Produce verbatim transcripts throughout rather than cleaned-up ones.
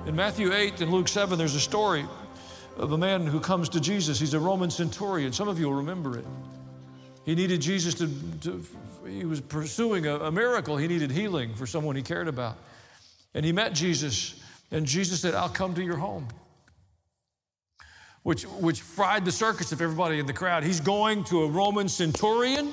In Matthew eight and Luke seven, there's a story of a man who comes to Jesus. He's a Roman centurion. Some of you will remember it. He needed Jesus to, to he was pursuing a, a miracle. He needed healing for someone he cared about. And he met Jesus, and Jesus said, I'll come to your home. Which, which fried the circus of everybody in the crowd. He's going to a Roman centurion.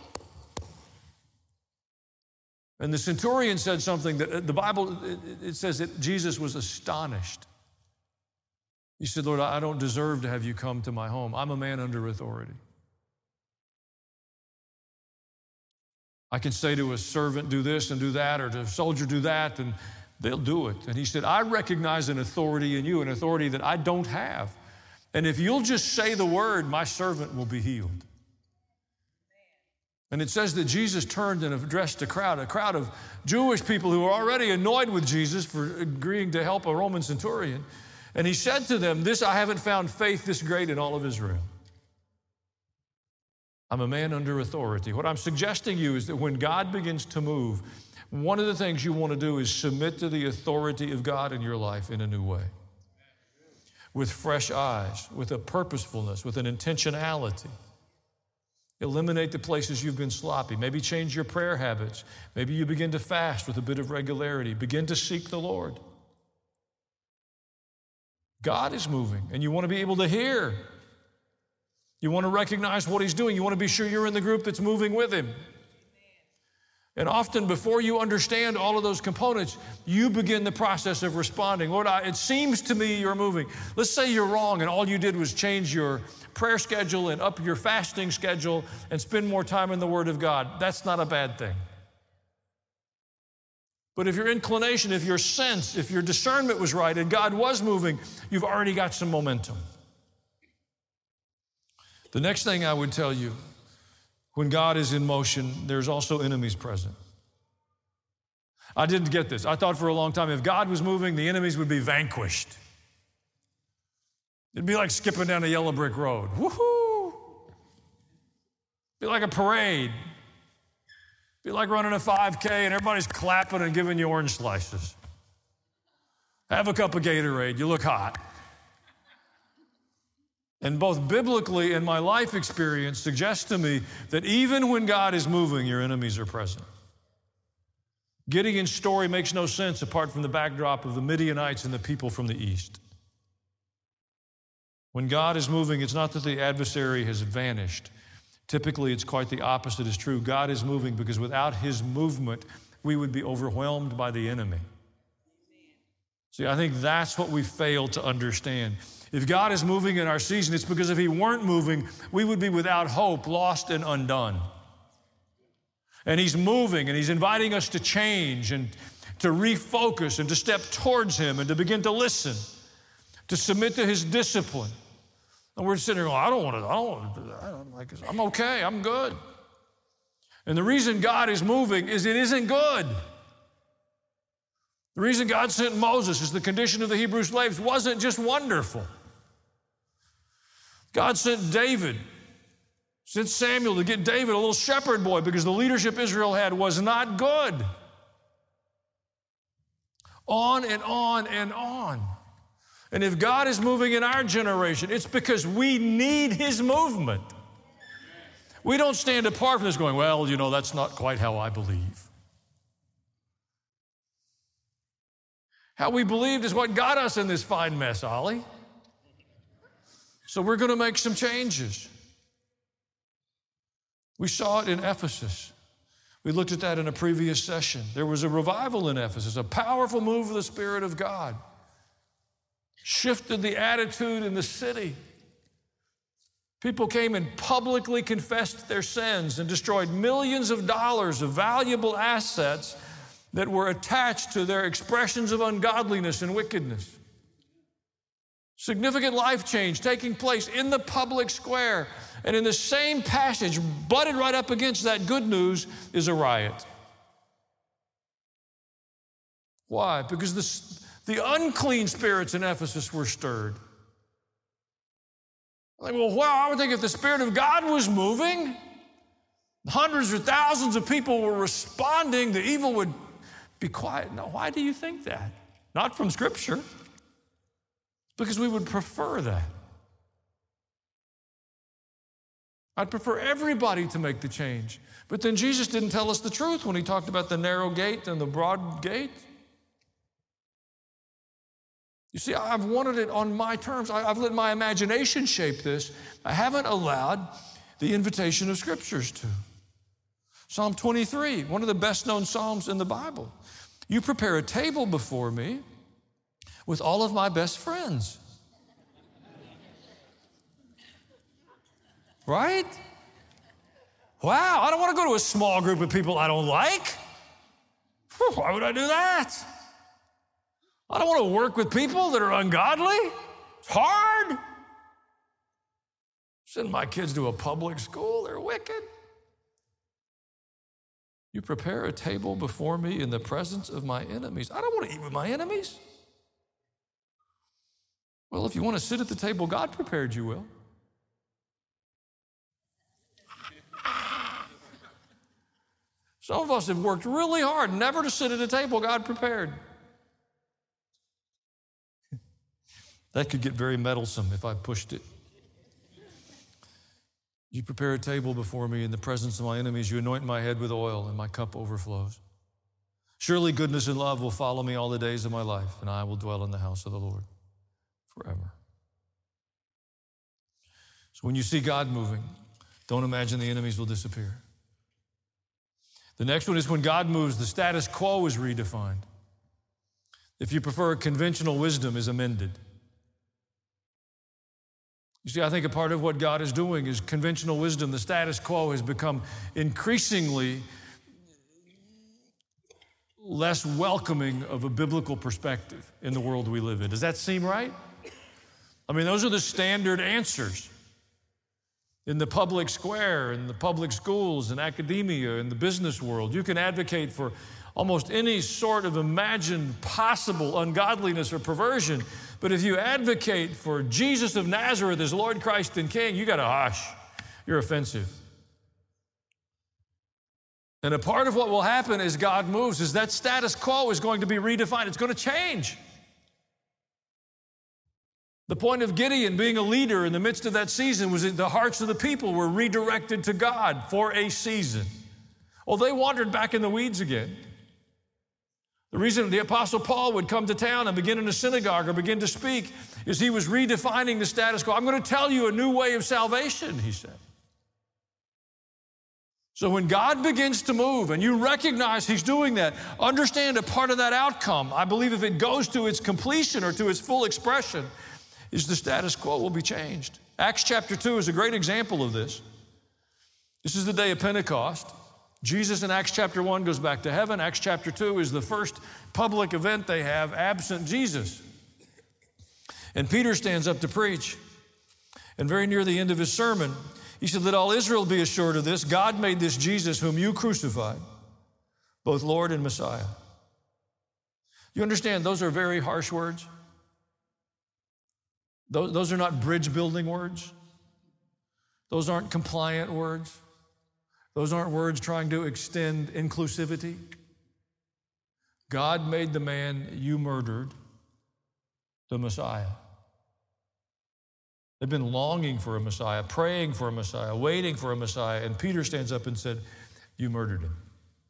And the centurion said something that the Bible, it, it says that Jesus was astonished. He said, Lord, I don't deserve to have you come to my home. I'm a man under authority. I can say to a servant, do this and do that, or to a soldier, do that, and they'll do it. And he said, I recognize an authority in you, an authority that I don't have. And if you'll just say the word, my servant will be healed. And it says that Jesus turned and addressed a crowd, a crowd of Jewish people who were already annoyed with Jesus for agreeing to help a Roman centurion. And he said to them, this, I haven't found faith this great in all of Israel. I'm a man under authority. What I'm suggesting to you is that when God begins to move, one of the things you want to do is submit to the authority of God in your life in a new way. With fresh eyes, with a purposefulness, with an intentionality. Eliminate the places you've been sloppy. Maybe change your prayer habits. Maybe you begin to fast with a bit of regularity. Begin to seek the Lord. God is moving, and you want to be able to hear. You want to recognize what He's doing. You want to be sure you're in the group that's moving with Him. And often before you understand all of those components, you begin the process of responding. Lord, I, it seems to me you're moving. Let's say you're wrong and all you did was change your prayer schedule and up your fasting schedule and spend more time in the Word of God. That's not a bad thing. But if your inclination, if your sense, if your discernment was right and God was moving, you've already got some momentum. The next thing I would tell you, when God is in motion, there's also enemies present. I didn't get this. I thought for a long time if God was moving, the enemies would be vanquished. It'd be like skipping down a yellow brick road. Woohoo! Be like a parade. Be like running a five K and everybody's clapping and giving you orange slices. Have a cup of Gatorade. You look hot. And both biblically and my life experience suggests to me that even when God is moving, your enemies are present. Gideon's story makes no sense apart from the backdrop of the Midianites and the people from the east. When God is moving, it's not that the adversary has vanished. Typically, it's quite the opposite is true. God is moving because without His movement, we would be overwhelmed by the enemy. See, I think that's what we fail to understand. If God is moving in our season, it's because if He weren't moving, we would be without hope, lost and undone. And He's moving, and He's inviting us to change and to refocus and to step towards Him and to begin to listen, to submit to His discipline. And we're sitting there going, I don't want to, I don't want to do that. I'm, like, I'm okay, I'm good. And the reason God is moving is it isn't good. The reason God sent Moses is the condition of the Hebrew slaves wasn't just wonderful. God sent David, sent Samuel to get David, a little shepherd boy, because the leadership Israel had was not good. On and on and on. And if God is moving in our generation, it's because we need His movement. We don't stand apart from this going, well, you know, that's not quite how I believe. How we believed is what got us in this fine mess, Ollie. So we're going to make some changes. We saw it in Ephesus. We looked at that in a previous session. There was a revival in Ephesus, a powerful move of the Spirit of God. Shifted the attitude in the city. People came and publicly confessed their sins and destroyed millions of dollars of valuable assets that were attached to their expressions of ungodliness and wickedness. Significant life change taking place in the public square. And in the same passage, butted right up against that good news, is a riot. Why? Because this, the unclean spirits in Ephesus were stirred. Like, well, wow, I would think if the Spirit of God was moving, hundreds or thousands of people were responding, the evil would be quiet. Now, why do you think that? not from Scripture, because we would prefer that. I'd prefer everybody to make the change. But then Jesus didn't tell us the truth when he talked about the narrow gate and the broad gate. You see, I've wanted it on my terms. I've let my imagination shape this. I haven't allowed the invitation of Scriptures to. Psalm twenty-three, one of the best-known Psalms in the Bible. You prepare a table before me with all of my best friends. Right? Wow, I don't want to go to a small group of people I don't like. Whew, why would I do that? I don't want to work with people that are ungodly. It's hard. Send my kids to a public school, they're wicked. You prepare a table before me in the presence of my enemies. I don't want to eat with my enemies. Well, if you want to sit at the table God prepared, you will. Some of us have worked really hard never to sit at a table God prepared. That could get very meddlesome if I pushed it. You prepare a table before me in the presence of my enemies. You anoint my head with oil, and my cup overflows. Surely goodness and love will follow me all the days of my life, and I will dwell in the house of the Lord forever. So when you see God moving, don't imagine the enemies will disappear. The next one is when God moves, the status quo is redefined. If you prefer, conventional wisdom is amended. You see, I think a part of what God is doing is conventional wisdom. The status quo has become increasingly less welcoming of a biblical perspective in the world we live in. Does that seem right? I mean, those are the standard answers. In the public square, in the public schools, in academia, in the business world, you can advocate for almost any sort of imagined possible ungodliness or perversion. But if you advocate for Jesus of Nazareth as Lord, Christ, and King, you got to hush. You're offensive. And a part of what will happen as God moves is that status quo is going to be redefined. It's going to change. The point of Gideon being a leader in the midst of that season was that the hearts of the people were redirected to God for a season. Well, they wandered back in the weeds again. The reason the Apostle Paul would come to town and begin in a synagogue or begin to speak is he was redefining the status quo. I'm going to tell you a new way of salvation, he said. So when God begins to move and you recognize he's doing that, understand a part of that outcome, I believe if it goes to its completion or to its full expression, is the status quo will be changed. Acts chapter two is a great example of this. This is the day of Pentecost. Jesus in Acts chapter one goes back to heaven. Acts chapter two is the first public event they have absent Jesus. And Peter stands up to preach. And very near the end of his sermon, he said, let all Israel be assured of this. God made this Jesus whom you crucified, both Lord and Messiah. You understand those are very harsh words? Those, those are not bridge-building words. Those aren't compliant words. Those aren't words trying to extend inclusivity. God made the man you murdered the Messiah. They've been longing for a Messiah, praying for a Messiah, waiting for a Messiah, and Peter stands up and said, you murdered him.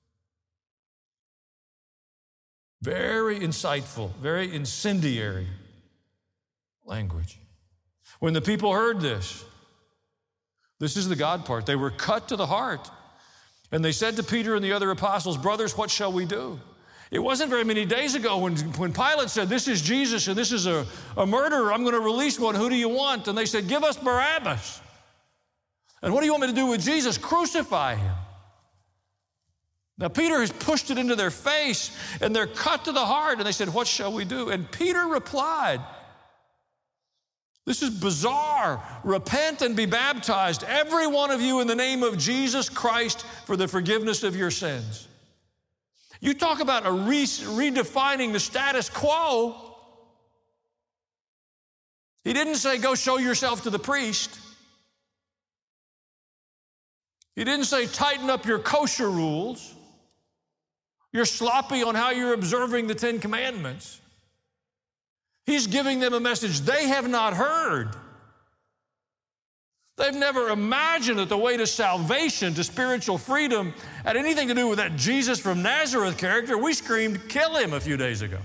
Very insightful, very incendiary language. When the people heard this, this is the God part, they were cut to the heart. And they said to Peter and the other apostles, brothers, what shall we do? It wasn't very many days ago when, when Pilate said, this is Jesus and this is a, a murderer. I'm going to release one. Who do you want? And they said, give us Barabbas. And what do you want me to do with Jesus? Crucify him. Now, Peter has pushed it into their face, and they're cut to the heart. And they said, what shall we do? And Peter replied, this is bizarre. Repent and be baptized, every one of you, in the name of Jesus Christ for the forgiveness of your sins. You talk about a re- redefining the status quo. He didn't say, go show yourself to the priest. He didn't say, tighten up your kosher rules. You're sloppy on how you're observing the Ten Commandments. He's giving them a message they have not heard. They've never imagined that the way to salvation, to spiritual freedom, had anything to do with that Jesus from Nazareth character. We screamed, kill him, a few days ago.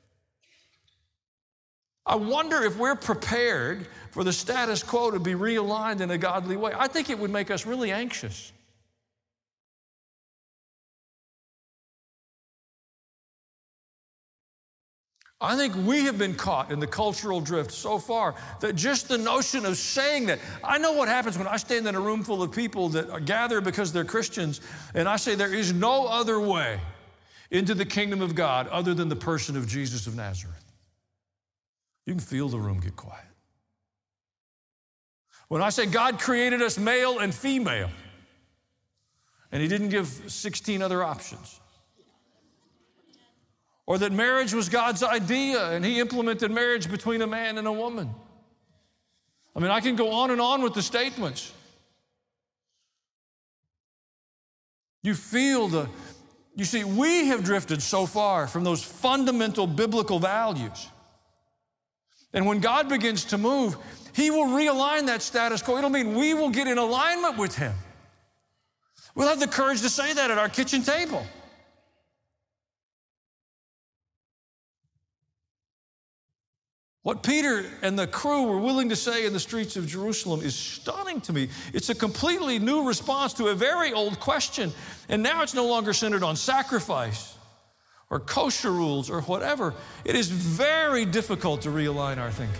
I wonder if we're prepared for the status quo to be realigned in a godly way. I think it would make us really anxious. I think we have been caught in the cultural drift so far that just the notion of saying that, I know what happens when I stand in a room full of people that gather because they're Christians, and I say there is no other way into the kingdom of God other than the person of Jesus of Nazareth. You can feel the room get quiet. When I say God created us male and female, and he didn't give sixteen other options, or that marriage was God's idea and he implemented marriage between a man and a woman. I mean, I can go on and on with the statements. You feel the, you see, we have drifted so far from those fundamental biblical values. And when God begins to move, he will realign that status quo. It'll mean we will get in alignment with him. We'll have the courage to say that at our kitchen table. What Peter and the crew were willing to say in the streets of Jerusalem is stunning to me. It's a completely new response to a very old question. And now it's no longer centered on sacrifice or kosher rules or whatever. It is very difficult to realign our thinking.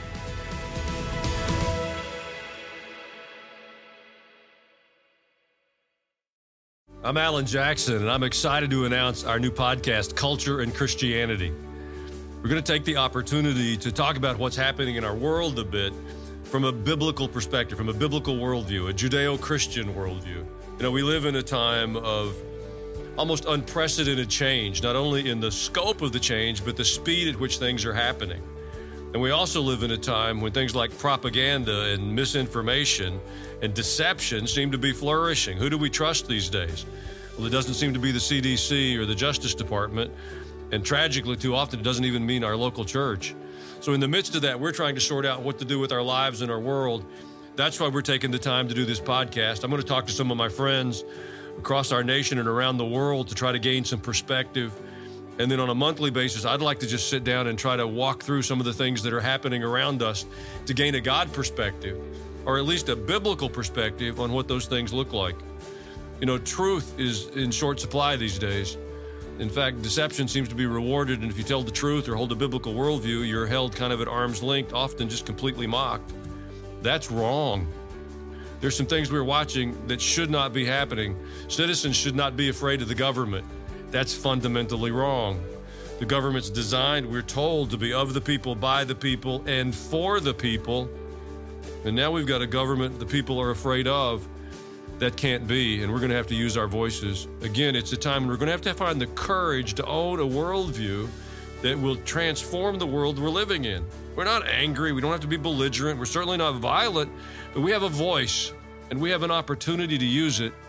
I'm Alan Jackson, and I'm excited to announce our new podcast, Culture and Christianity. We're going to take the opportunity to talk about what's happening in our world a bit from a biblical perspective, from a biblical worldview, a Judeo-Christian worldview. You know, we live in a time of almost unprecedented change, not only in the scope of the change, but the speed at which things are happening. And we also live in a time when things like propaganda and misinformation and deception seem to be flourishing. Who do we trust these days? Well, it doesn't seem to be the C D C or the Justice Department. And tragically, too often, it doesn't even mean our local church. So in the midst of that, we're trying to sort out what to do with our lives and our world. That's why we're taking the time to do this podcast. I'm going to talk to some of my friends across our nation and around the world to try to gain some perspective. And then on a monthly basis, I'd like to just sit down and try to walk through some of the things that are happening around us to gain a God perspective, or at least a biblical perspective on what those things look like. You know, truth is in short supply these days. In fact, deception seems to be rewarded, and if you tell the truth or hold a biblical worldview, you're held kind of at arm's length, often just completely mocked. That's wrong. There's some things we're watching that should not be happening. Citizens should not be afraid of the government. That's fundamentally wrong. The government's designed, we're told, to be of the people, by the people, and for the people. And now we've got a government the people are afraid of. That can't be, and we're going to have to use our voices. Again, it's a time when we're going to have to find the courage to own a worldview that will transform the world we're living in. We're not angry. We don't have to be belligerent. We're certainly not violent, but we have a voice, and we have an opportunity to use it.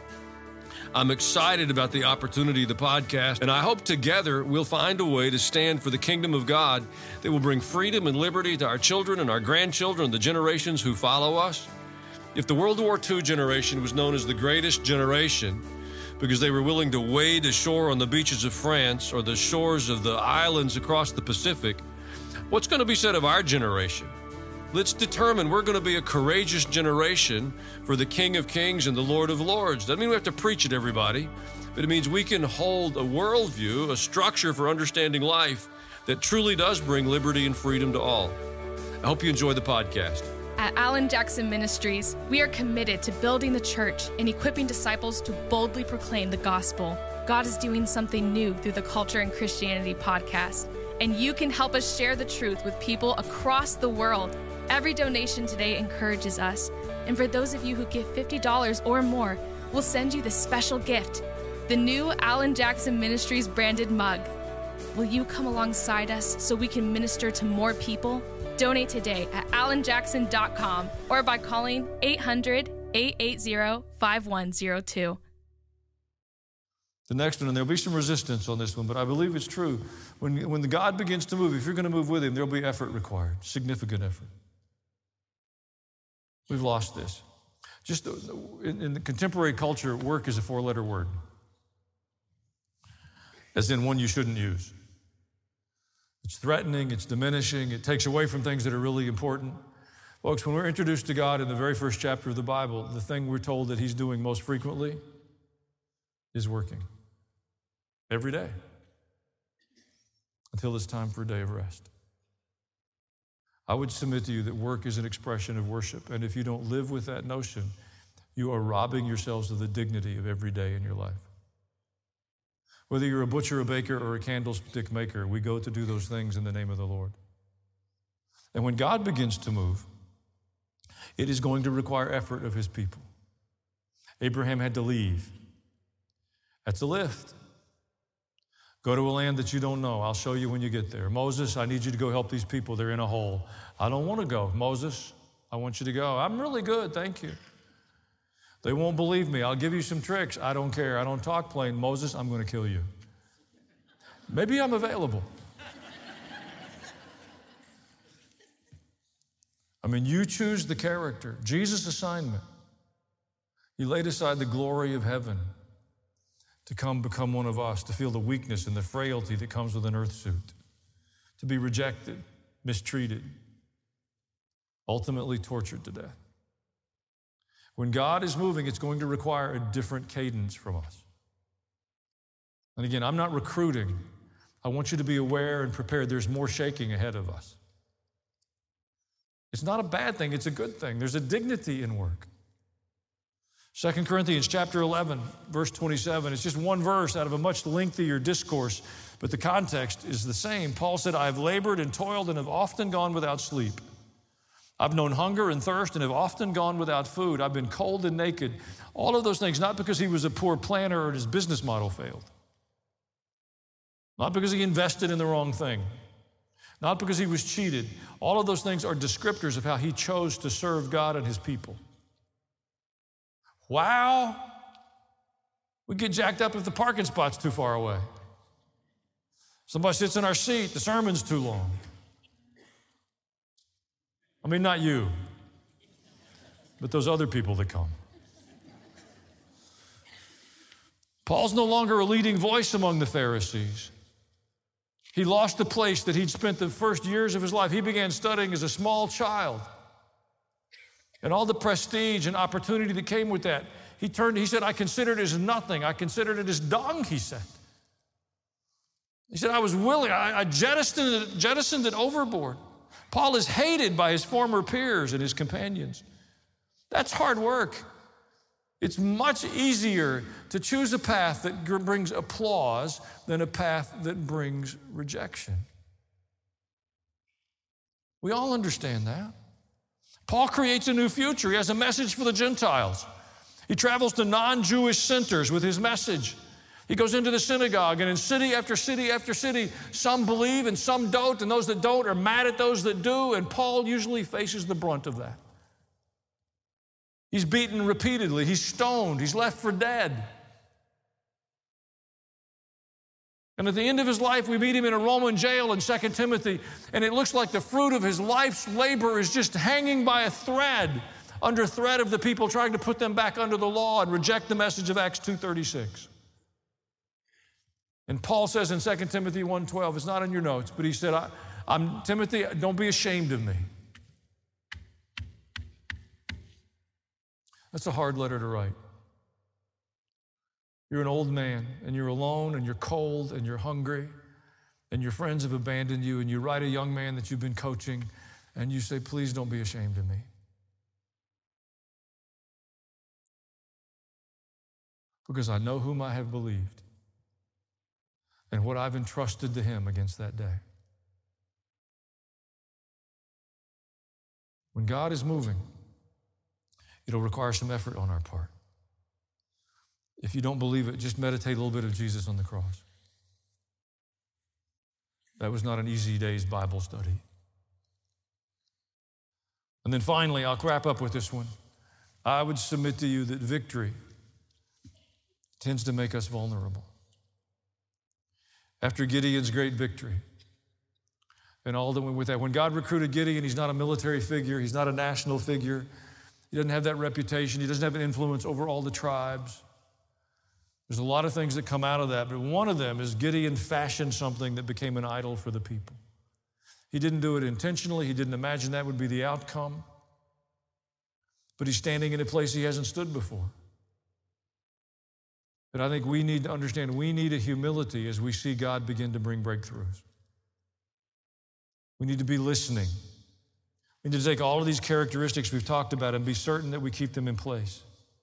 I'm excited about the opportunity of the podcast, and I hope together we'll find a way to stand for the kingdom of God that will bring freedom and liberty to our children and our grandchildren and the generations who follow us. If the World War Two generation was known as the greatest generation because they were willing to wade ashore on the beaches of France or the shores of the islands across the Pacific, what's going to be said of our generation? Let's determine we're going to be a courageous generation for the King of Kings and the Lord of Lords. Doesn't mean we have to preach at everybody, but it means we can hold a worldview, a structure for understanding life that truly does bring liberty and freedom to all. I hope you enjoy the podcast. At Alan Jackson Ministries, we are committed to building the church and equipping disciples to boldly proclaim the gospel. God is doing something new through the Culture and Christianity podcast, and you can help us share the truth with people across the world. Every donation today encourages us, and for those of you who give fifty dollars or more, we'll send you this special gift, the new Alan Jackson Ministries branded mug. Will you come alongside us so we can minister to more people? Donate today at alan jackson dot com or by calling eight hundred, eight eight zero, five one zero two. The next one, and there'll be some resistance on this one, but I believe it's true. When, when the God begins to move, if you're going to move with him, there'll be effort required, significant effort. We've lost this. Just in, in the contemporary culture, work is a four-letter word, as in one you shouldn't use. It's threatening, it's diminishing, it takes away from things that are really important. Folks, when we're introduced to God in the very first chapter of the Bible, the thing we're told that he's doing most frequently is working. Every day. Until it's time for a day of rest. I would submit to you that work is an expression of worship. And if you don't live with that notion, you are robbing yourselves of the dignity of every day in your life. Whether you're a butcher, a baker, or a candlestick maker, we go to do those things in the name of the Lord. And when God begins to move, it is going to require effort of his people. Abraham had to leave. That's a lift. Go to a land that you don't know. I'll show you when you get there. Moses, I need you to go help these people. They're in a hole. I don't want to go. Moses, I want you to go. I'm really good, thank you. They won't believe me. I'll give you some tricks. I don't care. I don't talk plain. Moses, I'm going to kill you. Maybe I'm available. I mean, you choose the character. Jesus' assignment. He laid aside the glory of heaven to come become one of us, to feel the weakness and the frailty that comes with an earth suit, to be rejected, mistreated, ultimately tortured to death. When God is moving, it's going to require a different cadence from us. And again, I'm not recruiting. I want you to be aware and prepared. There's more shaking ahead of us. It's not a bad thing, it's a good thing. There's a dignity in work. Second Corinthians chapter eleven, verse twenty-seven. It's just one verse out of a much lengthier discourse, but the context is the same. Paul said, I have labored and toiled and have often gone without sleep. I've known hunger and thirst and have often gone without food. I've been cold and naked. All of those things, not because he was a poor planner or his business model failed. Not because he invested in the wrong thing. Not because he was cheated. All of those things are descriptors of how he chose to serve God and his people. Wow, we get jacked up if the parking spot's too far away. Somebody sits in our seat, the sermon's too long. I mean, not you, but those other people that come. Paul's no longer a leading voice among the Pharisees. He lost the place that he'd spent the first years of his life. He began studying as a small child. And all the prestige and opportunity that came with that, he turned, he said, I considered it as nothing. I considered it as dung, he said. He said, I was willing, I, I jettisoned, it, jettisoned it overboard. Paul is hated by his former peers and his companions. That's hard work. It's much easier to choose a path that brings applause than a path that brings rejection. We all understand that. Paul creates a new future. He has a message for the Gentiles. He travels to non-Jewish centers with his message. He goes into the synagogue, and in city after city after city, some believe and some don't, and those that don't are mad at those that do, and Paul usually faces the brunt of that. He's beaten repeatedly. He's stoned. He's left for dead. And at the end of his life, we meet him in a Roman jail in Second Timothy, and it looks like the fruit of his life's labor is just hanging by a thread, under threat of the people trying to put them back under the law and reject the message of Acts two thirty-six. And Paul says in Second Timothy one twelve, it's not in your notes, but he said, I, I'm Timothy, don't be ashamed of me. That's a hard letter to write. You're an old man, and you're alone, and you're cold, and you're hungry, and your friends have abandoned you, and you write a young man that you've been coaching, and you say, please don't be ashamed of me. Because I know whom I have believed and what I've entrusted to him against that day. When God is moving, it'll require some effort on our part. If you don't believe it, just meditate a little bit of Jesus on the cross. That was not an easy day's Bible study. And then finally, I'll wrap up with this one. I would submit to you that victory tends to make us vulnerable. after Gideon's great victory. And all that went with that. When God recruited Gideon, he's not a military figure. He's not a national figure. He doesn't have that reputation. He doesn't have an influence over all the tribes. There's a lot of things that come out of that, but one of them is Gideon fashioned something that became an idol for the people. He didn't do it intentionally. He didn't imagine that would be the outcome. But he's standing in a place he hasn't stood before. But I think we need to understand we need a humility as we see God begin to bring breakthroughs. We need to be listening. We need to take all of these characteristics we've talked about and be certain that we keep them in place.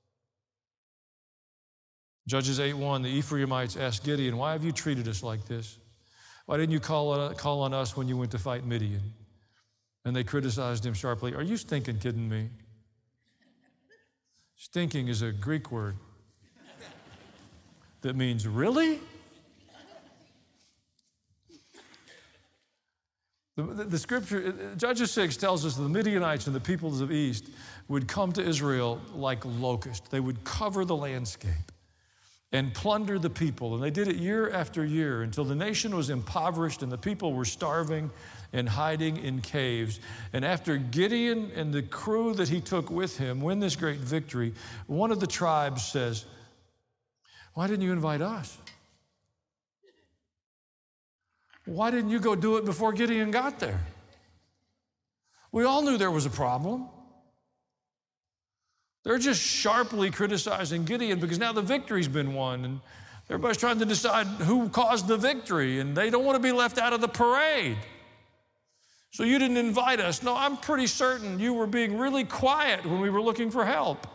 Judges eight one, the Ephraimites asked Gideon, why have you treated us like this? Why didn't you call on, call on us when you went to fight Midian? And they criticized him sharply. Are you stinking kidding me? Stinking is a Greek word that means really? The, the, the scripture, Judges six tells us that the Midianites and the peoples of East would come to Israel like locusts. They would cover the landscape and plunder the people. And they did it year after year until the nation was impoverished and the people were starving and hiding in caves. And after Gideon and the crew that he took with him win this great victory, one of the tribes says, why didn't you invite us? Why didn't you go do it before Gideon got there? We all knew there was a problem. They're just sharply criticizing Gideon because now the victory's been won and everybody's trying to decide who caused the victory and they don't want to be left out of the parade. So you didn't invite us. No, I'm pretty certain you were being really quiet when we were looking for help.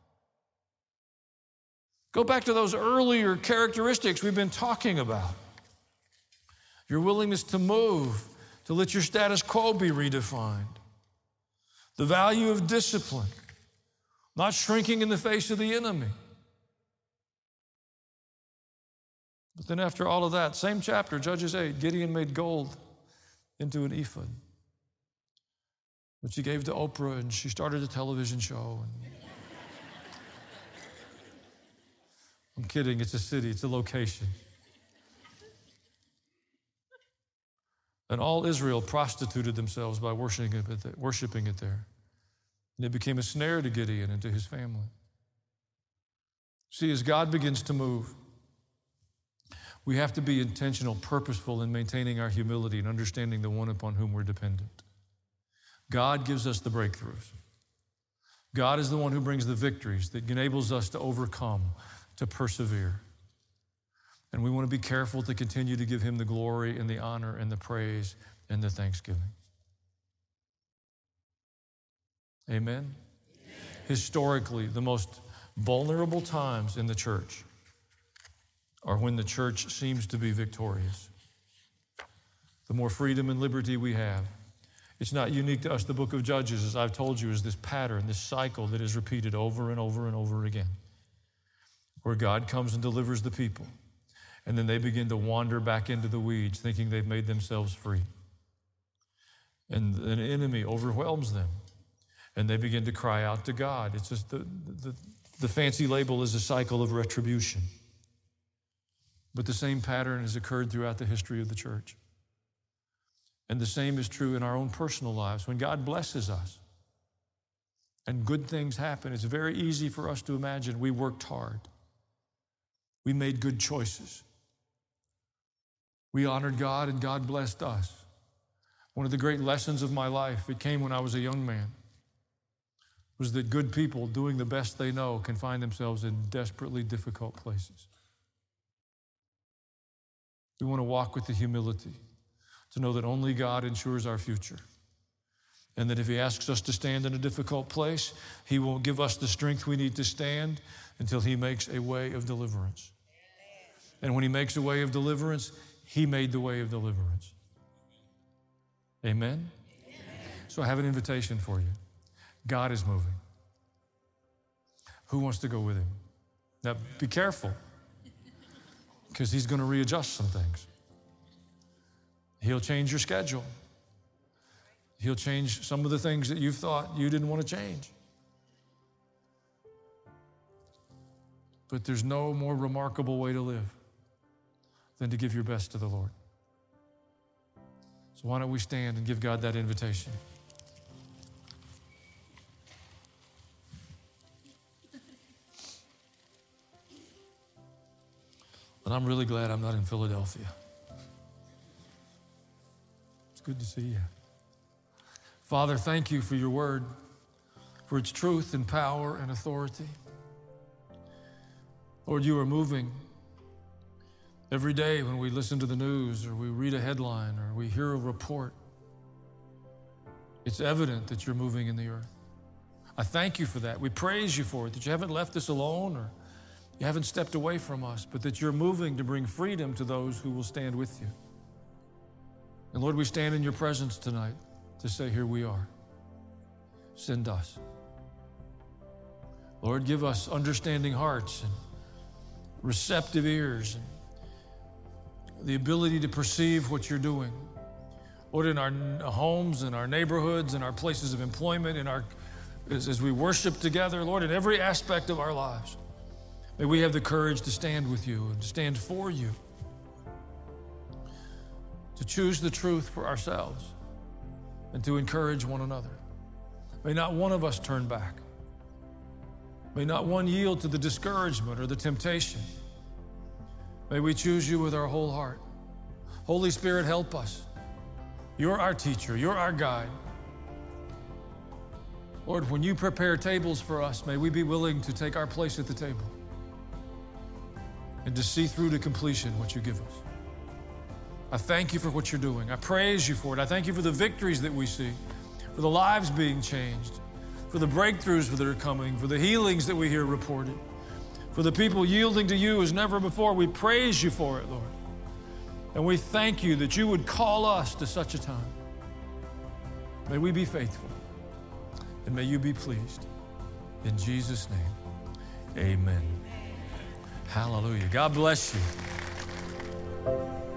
Go back to those earlier characteristics we've been talking about. Your willingness to move, to let your status quo be redefined. The value of discipline, not shrinking in the face of the enemy. But then after all of that, same chapter, Judges eight, Gideon made gold into an ephod, which he gave to Oprah, and she started a television show. And I'm kidding, it's a city, it's a location. And all Israel prostituted themselves by worshiping it there. Worshiping it there. And it became a snare to Gideon and to his family. See, as God begins to move, we have to be intentional, purposeful in maintaining our humility and understanding the one upon whom we're dependent. God gives us the breakthroughs. God is the one who brings the victories that enables us to overcome, to persevere. And we want to be careful to continue to give him the glory and the honor and the praise and the thanksgiving. Amen? Amen. Historically, the most vulnerable times in the church are when the church seems to be victorious. The more freedom and liberty we have. It's not unique to us. The book of Judges, as I've told you, is this pattern, this cycle that is repeated over and over and over again, where God comes and delivers the people. And then they begin to wander back into the weeds, thinking they've made themselves free. And an enemy overwhelms them. And they begin to cry out to God. It's just the, the, the fancy label is a cycle of retribution. But the same pattern has occurred throughout the history of the church. And the same is true in our own personal lives. When God blesses us and good things happen, it's very easy for us to imagine we worked hard. We made good choices. We honored God and God blessed us. One of the great lessons of my life, it came when I was a young man, was that good people doing the best they know can find themselves in desperately difficult places. We want to walk with the humility to know that only God ensures our future. And that if he asks us to stand in a difficult place, he won't give us the strength we need to stand until he makes a way of deliverance. And when he makes a way of deliverance, he made the way of deliverance. Amen? Amen? So I have an invitation for you. God is moving. Who wants to go with him? Now, be careful, because he's going to readjust some things. He'll change your schedule. He'll change some of the things that you thought you didn't want to change. But there's no more remarkable way to live than to give your best to the Lord. So why don't we stand and give God that invitation? And I'm really glad I'm not in Philadelphia. It's good to see you. Father, thank you for your word, for its truth and power and authority. Lord, you are moving every day when we listen to the news or we read a headline or we hear a report. It's evident that you're moving in the earth. I thank you for that. We praise you for it, that you haven't left us alone or you haven't stepped away from us, but that you're moving to bring freedom to those who will stand with you. And Lord, we stand in your presence tonight to say, here we are. Send us. Lord, give us understanding hearts and receptive ears and the ability to perceive what you're doing. Lord, in our homes, in our neighborhoods, in our places of employment, in our, as, as we worship together, Lord, in every aspect of our lives, may we have the courage to stand with you and to stand for you, to choose the truth for ourselves and to encourage one another. May not one of us turn back. May not one yield to the discouragement or the temptation. May we choose you with our whole heart. Holy Spirit, help us. You're our teacher. You're our guide. Lord, when you prepare tables for us, may we be willing to take our place at the table and to see through to completion what you give us. I thank you for what you're doing. I praise you for it. I thank you for the victories that we see, for the lives being changed, for the breakthroughs that are coming, for the healings that we hear reported, for the people yielding to you as never before. We praise you for it, Lord. And we thank you that you would call us to such a time. May we be faithful, and may you be pleased. In Jesus' name, amen. Hallelujah. God bless you.